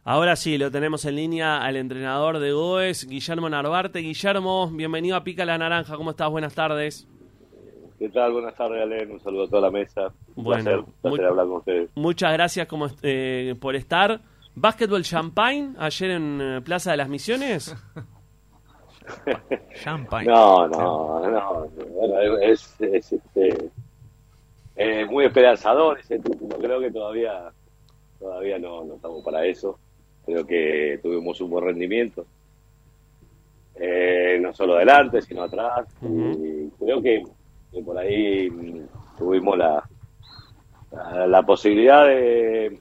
Ahora sí, lo tenemos en línea al entrenador de Goes, Guillermo Narvarte. Guillermo, bienvenido a Pica la Naranja. ¿Cómo estás? Buenas tardes. ¿Qué tal? Buenas tardes, Alen. Un saludo a toda la mesa. Un Bueno, placer hablar con ustedes. Muchas gracias por estar. ¿Básquetbol Champagne ayer en Plaza de las Misiones? Champagne. No. Bueno, es muy esperanzador ese título. Creo que todavía no estamos para eso. Creo que tuvimos un buen rendimiento. No solo adelante, sino atrás. Y creo que por ahí tuvimos la posibilidad de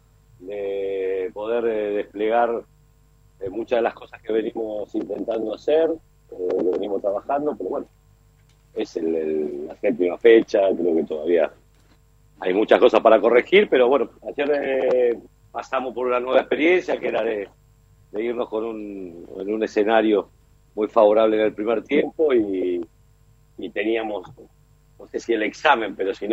poder desplegar muchas de las cosas que venimos intentando hacer, que venimos trabajando, pero bueno, es la séptima fecha, creo que todavía hay muchas cosas para corregir, pero bueno, ayer pasamos por una nueva experiencia que era de irnos en un escenario muy favorable en el primer tiempo y teníamos, no sé si el examen, pero si no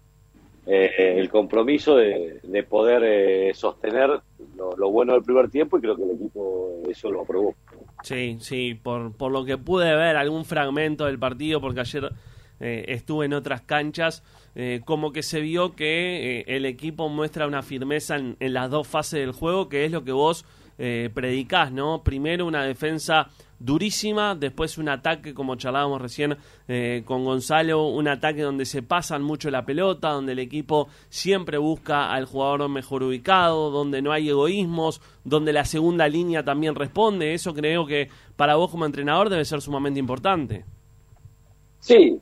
el compromiso de poder sostener lo bueno del primer tiempo, y creo que el equipo eso lo aprobó. Sí, por lo que pude ver algún fragmento del partido, porque ayer estuve en otras canchas, como que se vio que el equipo muestra una firmeza en las dos fases del juego, que es lo que vos predicás, ¿no? Primero una defensa durísima, después un ataque, como charlábamos recién con Gonzalo, un ataque donde se pasan mucho la pelota, donde el equipo siempre busca al jugador mejor ubicado, donde no hay egoísmos, donde la segunda línea también responde. Eso creo que para vos como entrenador debe ser sumamente importante. Sí.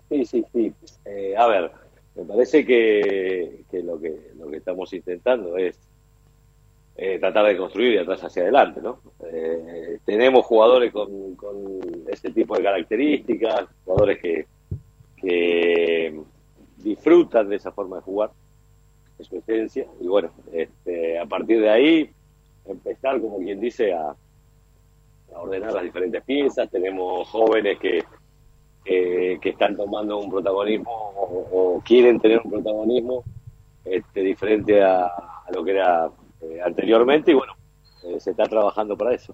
A ver, me parece que lo que estamos intentando es tratar de construir de atrás hacia adelante, ¿no? Tenemos jugadores con ese tipo de características, jugadores que disfrutan de esa forma de jugar, de su esencia, y bueno, a partir de ahí empezar, como quien dice, a ordenar las diferentes piezas. Tenemos jóvenes que están tomando un protagonismo o quieren tener un protagonismo diferente a lo que era anteriormente, y bueno, se está trabajando para eso.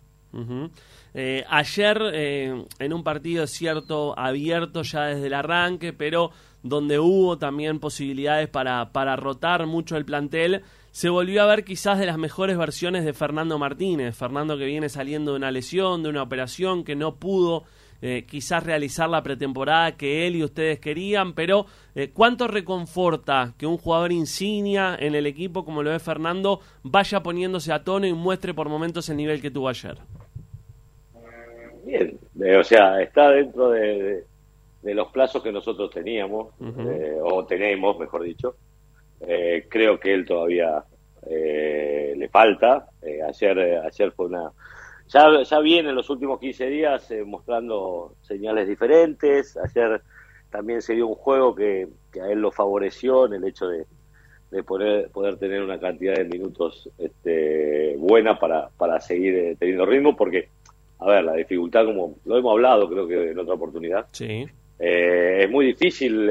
Ayer en un partido cierto abierto ya desde el arranque, pero donde hubo también posibilidades para rotar mucho el plantel, se volvió a ver quizás de las mejores versiones de Fernando Martínez. Fernando, que viene saliendo de una lesión, de una operación, que no pudo quizás realizar la pretemporada que él y ustedes querían, pero ¿cuánto reconforta que un jugador insignia en el equipo como lo es Fernando vaya poniéndose a tono y muestre por momentos el nivel que tuvo ayer? Bien, o sea, está dentro de los plazos que nosotros teníamos, o tenemos, mejor dicho. Creo que él todavía le falta. Ayer fue ya viene en los últimos 15 días mostrando señales diferentes. Ayer también se dio un juego que a él lo favoreció en el hecho de poder tener una cantidad de minutos buena para seguir teniendo ritmo, porque, a ver, la dificultad, como lo hemos hablado creo que en otra oportunidad, sí. Es muy difícil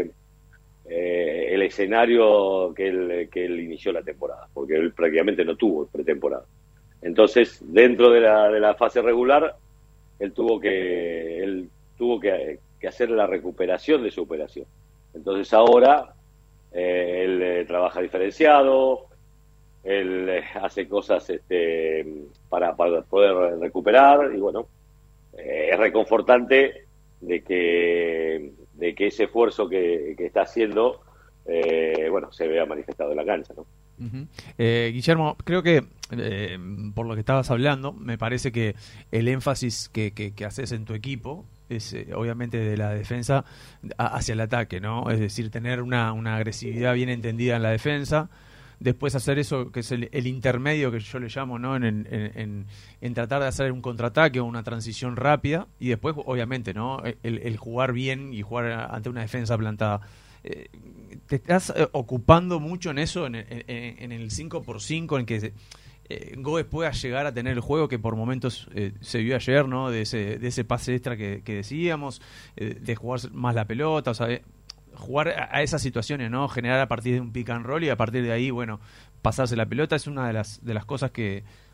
el escenario que él inició la temporada, porque él prácticamente no tuvo pretemporada. Entonces, dentro de la fase regular, él tuvo que hacer la recuperación de su operación. Entonces ahora él trabaja diferenciado, él hace cosas para poder recuperar, y bueno, es reconfortante de que ese esfuerzo que está haciendo se vea manifestado en la cancha, ¿no? Guillermo, creo que por lo que estabas hablando, me parece que el énfasis que haces en tu equipo es obviamente de la defensa hacia el ataque, ¿no? Es decir, tener una agresividad bien entendida en la defensa, después hacer eso que es el intermedio que yo le llamo, ¿no? En tratar de hacer un contraataque o una transición rápida, y después obviamente, ¿no? El jugar bien y jugar ante una defensa plantada. ¿Te estás ocupando mucho en eso, en el 5x5, en que Goes pueda llegar a tener el juego que por momentos se vio ayer, ¿no? De ese pase extra que decíamos, de jugar más la pelota, o sea, jugar a esas situaciones, ¿no? Generar a partir de un pick and roll y a partir de ahí, bueno, pasarse la pelota es una de las cosas que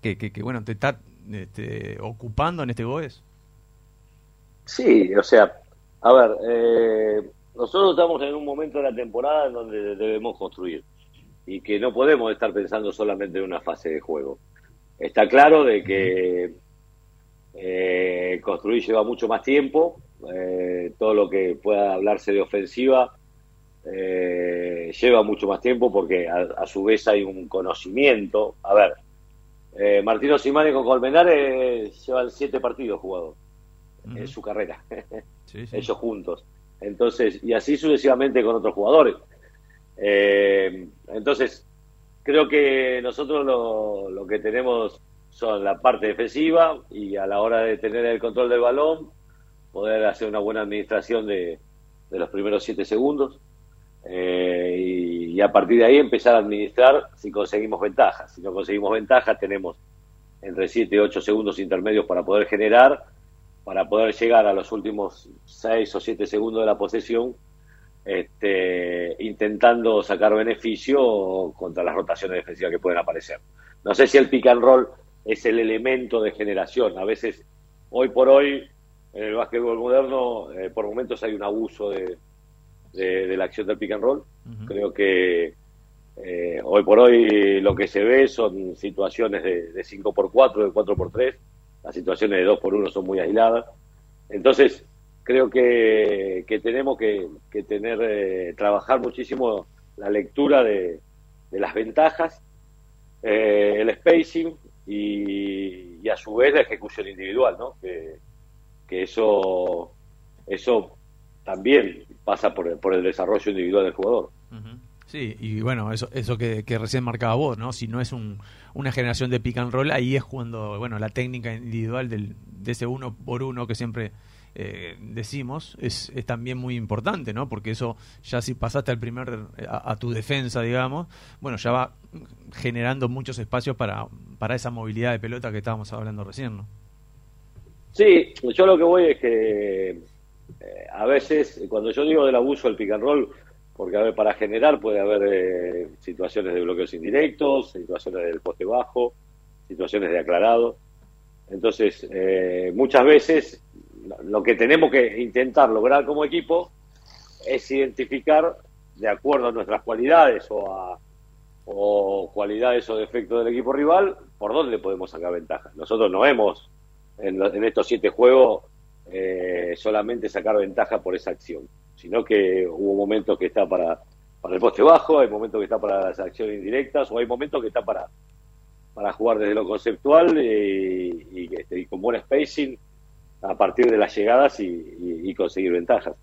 bueno, te está ocupando en este Goes. Sí, o sea, a ver, nosotros estamos en un momento de la temporada en donde debemos construir y que no podemos estar pensando solamente en una fase de juego. Está claro de que construir lleva mucho más tiempo, todo lo que pueda hablarse de ofensiva lleva mucho más tiempo porque a su vez hay un conocimiento. A ver, Martino Simani con Colmenares llevan 7 partidos jugados en su carrera, Sí. ellos juntos. Entonces, y así sucesivamente con otros jugadores. Entonces, creo que nosotros lo que tenemos son la parte defensiva y a la hora de tener el control del balón, poder hacer una buena administración de los primeros 7 segundos y a partir de ahí empezar a administrar si conseguimos ventajas. Si no conseguimos ventajas, tenemos entre 7 y 8 segundos intermedios para poder generar, para poder llegar a los últimos 6 o 7 segundos de la posesión, intentando sacar beneficio contra las rotaciones defensivas que pueden aparecer. No sé si el pick and roll es el elemento de generación. A veces, hoy por hoy, en el básquetbol moderno, por momentos hay un abuso de la acción del pick and roll. Creo que hoy por hoy lo que se ve son situaciones de 5x4, de 4x3. Las situaciones de 2x1 son muy aisladas. Entonces, creo que tenemos que trabajar muchísimo la lectura de las ventajas, el spacing y a su vez la ejecución individual, ¿no? Que eso también pasa por el desarrollo individual del jugador. Sí, y bueno, eso que recién marcaba vos, ¿no? Si no es una generación de pick and roll, ahí es cuando, bueno, la técnica individual de ese 1x1 que siempre decimos es también muy importante, ¿no? Porque eso ya si pasaste a tu defensa, digamos, bueno, ya va generando muchos espacios para esa movilidad de pelota que estábamos hablando recién, ¿no? Sí, yo lo que voy es que a veces, cuando yo digo del abuso del pick and roll, porque a ver, para generar puede haber situaciones de bloqueos indirectos, situaciones del poste bajo, situaciones de aclarado. Entonces, muchas veces lo que tenemos que intentar lograr como equipo es identificar, de acuerdo a nuestras cualidades o cualidades o defectos del equipo rival, por dónde podemos sacar ventaja. Nosotros no hemos, en estos 7 juegos, solamente sacar ventaja por esa acción, sino que hubo momentos que está para el poste bajo, hay momentos que está para las acciones indirectas, o hay momentos que está para jugar desde lo conceptual y con buen spacing a partir de las llegadas y conseguir ventajas.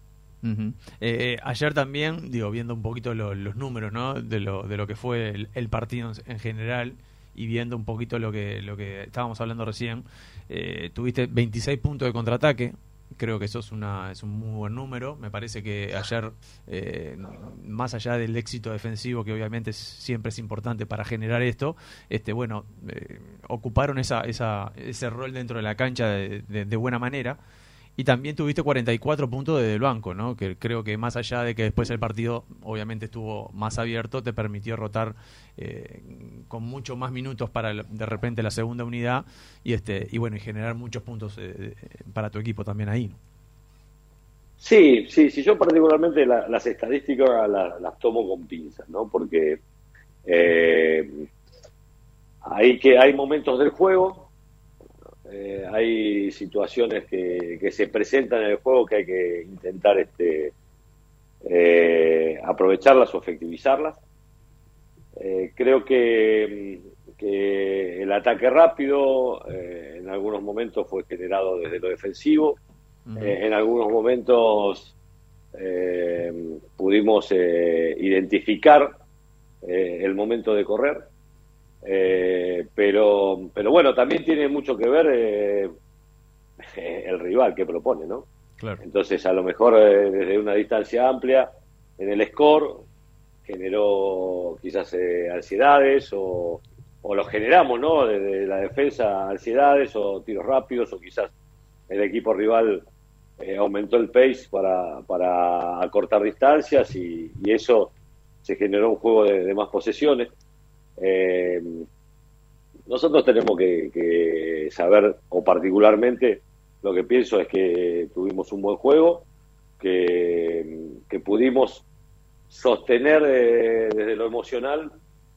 Ayer también, viendo un poquito los números, ¿no? de lo que fue el partido en general y viendo un poquito lo que estábamos hablando recién, tuviste 26 puntos de contraataque. Creo que eso es un muy buen número. Me parece que ayer, más allá del éxito defensivo, que obviamente siempre es importante para generar esto, ocuparon ese rol dentro de la cancha de buena manera. Y también tuviste 44 puntos desde el banco, ¿no? Que creo que más allá de que después el partido obviamente estuvo más abierto, te permitió rotar con mucho más minutos para de repente la segunda unidad y generar muchos puntos para tu equipo también ahí, ¿no? Sí, yo particularmente las estadísticas las tomo con pinzas, ¿no? Porque hay momentos del juego, hay situaciones que se presentan en el juego que hay que intentar aprovecharlas o efectivizarlas. Creo que el ataque rápido en algunos momentos fue generado desde lo defensivo. En algunos momentos pudimos identificar el momento de correr. Pero bueno, también tiene mucho que ver el rival que propone, ¿no? Claro. Entonces, a lo mejor desde una distancia amplia en el score generó quizás ansiedades o lo generamos, ¿no? Desde la defensa, ansiedades o tiros rápidos, o quizás el equipo rival aumentó el pace para acortar distancias y eso se generó un juego de más posesiones. nosotros tenemos que saber, o particularmente lo que pienso es que tuvimos un buen juego, que pudimos sostener desde lo emocional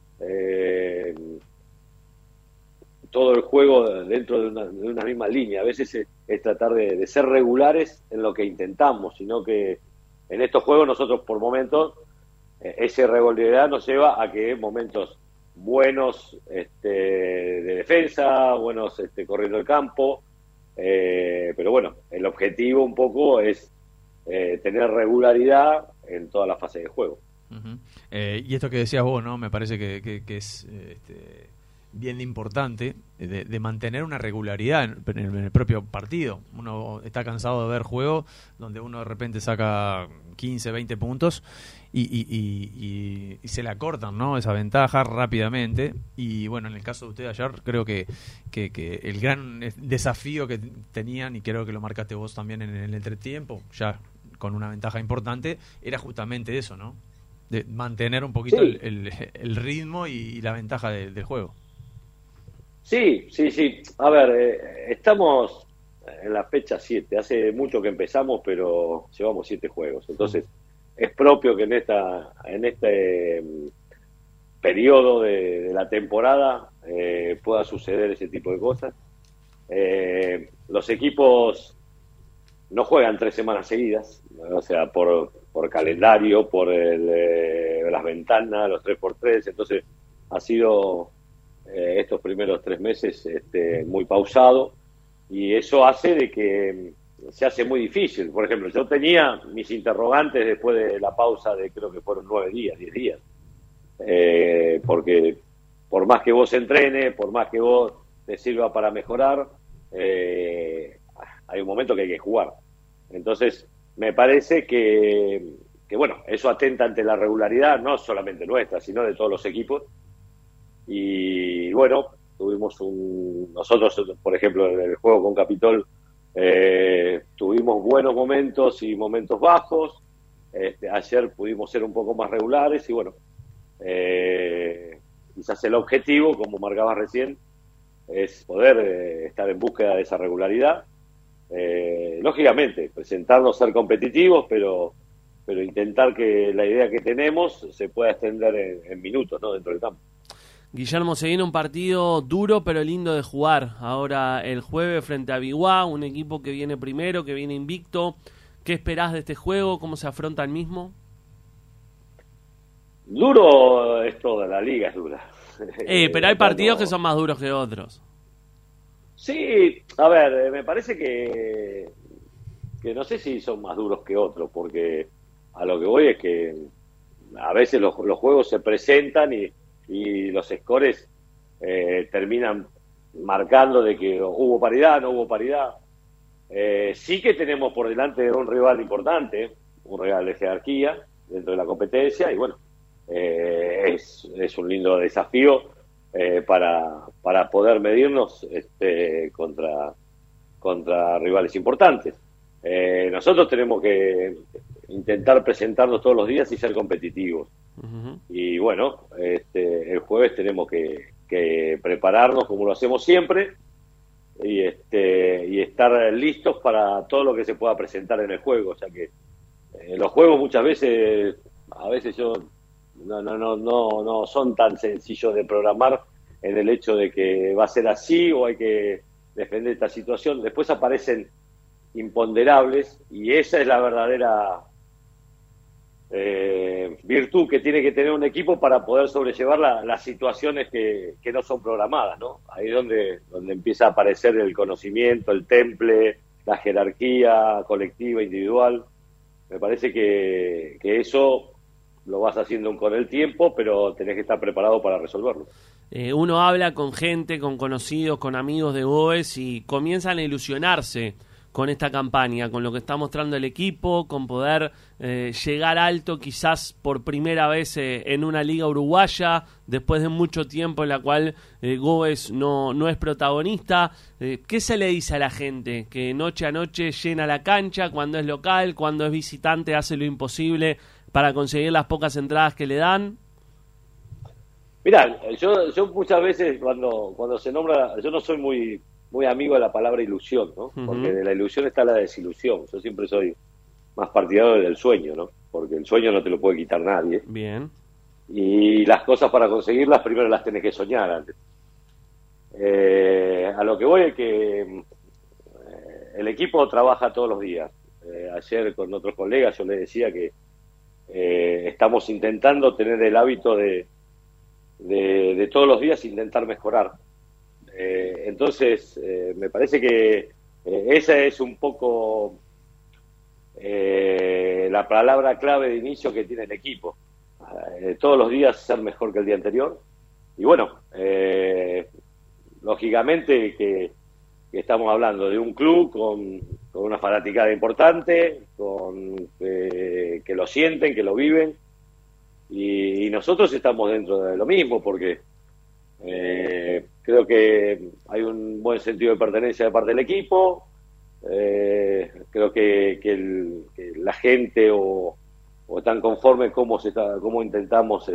todo el juego dentro de una misma línea. A veces es tratar de ser regulares en lo que intentamos, sino que en estos juegos nosotros por momentos esa irregularidad nos lleva a que momentos buenos de defensa, buenos corriendo el campo, pero bueno, el objetivo un poco es tener regularidad en toda la fase de juego. Uh-huh. Y esto que decías vos, ¿no? Me parece que es bien importante de mantener una regularidad en el propio partido. Uno está cansado de ver juegos donde uno de repente saca 15, 20 puntos y se le acortan, ¿no? Esa ventaja rápidamente. Y bueno, en el caso de usted ayer, creo que el gran desafío que tenían, y creo que lo marcaste vos también en el entretiempo, ya con una ventaja importante, era justamente eso, ¿no? De mantener un poquito sí. el ritmo y la ventaja del juego. Sí. A ver, estamos en la fecha 7. Hace mucho que empezamos, pero llevamos 7 juegos. Entonces, es propio que en este periodo de la temporada pueda suceder ese tipo de cosas. Los equipos no juegan 3 semanas seguidas, o sea, por calendario, por las ventanas, los 3x3. Entonces, ha sido estos primeros 3 meses muy pausado, y eso hace de que se hace muy difícil. Por ejemplo, yo tenía mis interrogantes después de la pausa de creo que fueron 9 días, 10 días, porque por más que vos entrenes, por más que vos te sirva para mejorar, hay un momento que hay que jugar. Entonces me parece que bueno, eso atenta ante la regularidad, no solamente nuestra, sino de todos los equipos. Y bueno, nosotros, por ejemplo, en el juego con Capitol, tuvimos buenos momentos y momentos bajos. Ayer pudimos ser un poco más regulares y bueno, quizás el objetivo, como marcabas recién, es poder estar en búsqueda de esa regularidad. Lógicamente, presentarnos, ser competitivos, pero intentar que la idea que tenemos se pueda extender en minutos, ¿no?, dentro del campo. Guillermo, se viene un partido duro pero lindo de jugar. Ahora el jueves frente a Biguá, un equipo que viene primero, que viene invicto. ¿Qué esperás de este juego? ¿Cómo se afronta el mismo? Duro es toda, la liga es dura. Pero hay partidos que son más duros que otros. Sí, a ver, me parece que no sé si son más duros que otros, porque a lo que voy es que a veces los juegos se presentan y los scores terminan marcando de que hubo paridad, no hubo paridad. Sí que tenemos por delante un rival importante, un rival de jerarquía dentro de la competencia, y bueno, es un lindo desafío para poder medirnos contra rivales importantes. Nosotros tenemos que intentar presentarnos todos los días y ser competitivos. Uh-huh. Y bueno, el jueves tenemos que prepararnos como lo hacemos siempre y estar listos para todo lo que se pueda presentar en el juego. O sea que los juegos muchas veces, no son tan sencillos de programar, en el hecho de que va a ser así o hay que defender esta situación. Después aparecen imponderables y esa es la verdadera virtud que tiene que tener un equipo para poder sobrellevar las situaciones que no son programadas, ¿no? Ahí es donde empieza a aparecer el conocimiento, el temple, la jerarquía colectiva, individual. Me parece que eso lo vas haciendo con el tiempo, pero tenés que estar preparado para resolverlo. Uno habla con gente, con conocidos, con amigos de Goes y comienzan a ilusionarse con esta campaña, con lo que está mostrando el equipo, con poder llegar alto quizás por primera vez en una liga uruguaya, después de mucho tiempo en la cual Goes no es protagonista. ¿Qué se le dice a la gente? Que noche a noche llena la cancha, cuando es local, cuando es visitante hace lo imposible para conseguir las pocas entradas que le dan. Mirá, yo muchas veces cuando se nombra, yo no soy muy amigo de la palabra ilusión, ¿no? Porque de la ilusión está la desilusión. Yo siempre soy más partidario del sueño, ¿no? Porque el sueño no te lo puede quitar nadie. Bien. Y las cosas para conseguirlas primero las tenés que soñar antes. A lo que voy es que el equipo trabaja todos los días. Ayer con otros colegas yo les decía que estamos intentando tener el hábito de todos los días intentar mejorar. Entonces, me parece que esa es un poco la palabra clave de inicio que tiene el equipo. Todos los días ser mejor que el día anterior. Y bueno, lógicamente que estamos hablando de un club con una fanaticada importante, que lo sienten, que lo viven. Y nosotros estamos dentro de lo mismo, porque creo que hay un buen sentido de pertenencia de parte del equipo. Creo que la gente o están conformes cómo intentamos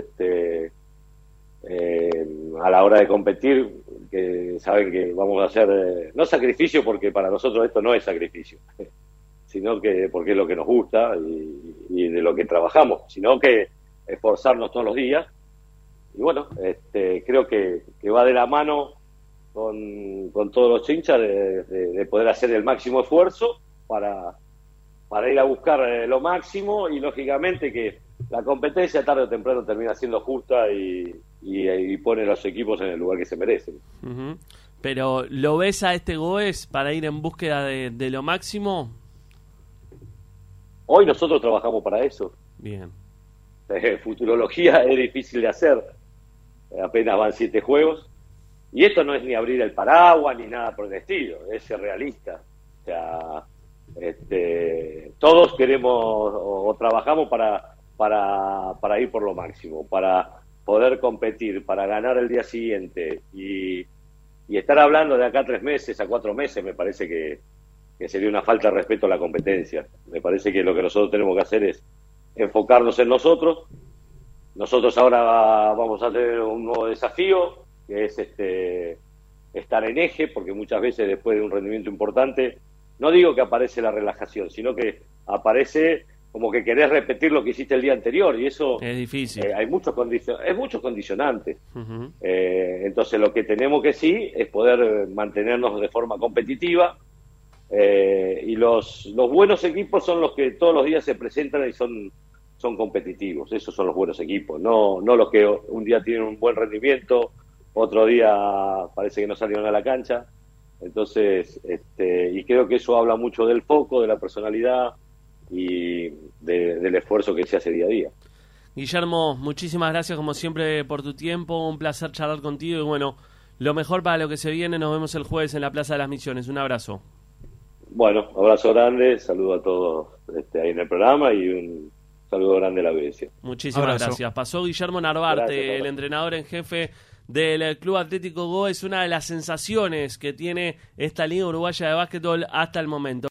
a la hora de competir, que saben que vamos a hacer no sacrificio, porque para nosotros esto no es sacrificio, sino que porque es lo que nos gusta y de lo que trabajamos, sino que esforzarnos todos los días. Y bueno, creo que va de la mano con todos los hinchas de poder hacer el máximo esfuerzo para ir a buscar lo máximo, y lógicamente que la competencia tarde o temprano termina siendo justa y pone a los equipos en el lugar que se merecen. Uh-huh. Pero ¿lo ves a este Goes para ir en búsqueda de lo máximo? Hoy nosotros trabajamos para eso. Bien. Futurología es difícil de hacer. Apenas van 7 juegos. Y esto no es ni abrir el paraguas ni nada por el estilo, es ser realista. O sea, todos queremos o trabajamos para ir por lo máximo, para poder competir, para ganar el día siguiente. Y estar hablando de acá a 3 meses, a 4 meses, me parece que sería una falta de respeto a la competencia. Me parece que lo que nosotros tenemos que hacer es enfocarnos en nosotros. Nosotros ahora vamos a tener un nuevo desafío, que es estar en eje, porque muchas veces después de un rendimiento importante, no digo que aparece la relajación, sino que aparece como que querés repetir lo que hiciste el día anterior, y eso es difícil. Hay muchos condicionantes. Uh-huh. Entonces lo que tenemos que sí es poder mantenernos de forma competitiva, y los buenos equipos son los que todos los días se presentan y son competitivos. Esos son los buenos equipos, no los que un día tienen un buen rendimiento, otro día parece que no salieron a la cancha. Entonces, y creo que eso habla mucho del foco, de la personalidad y del esfuerzo que se hace día a día. Guillermo, muchísimas gracias como siempre por tu tiempo, un placer charlar contigo y bueno, lo mejor para lo que se viene. Nos vemos el jueves en la Plaza de las Misiones. Un abrazo. Bueno, abrazo grande, saludo a todos ahí en el programa y un saludo grande a la audiencia. Muchísimas gracias. Pasó Guillermo Narvarte, el entrenador en jefe del Club Atlético Goes, una de las sensaciones que tiene esta Liga Uruguaya de Básquetbol hasta el momento.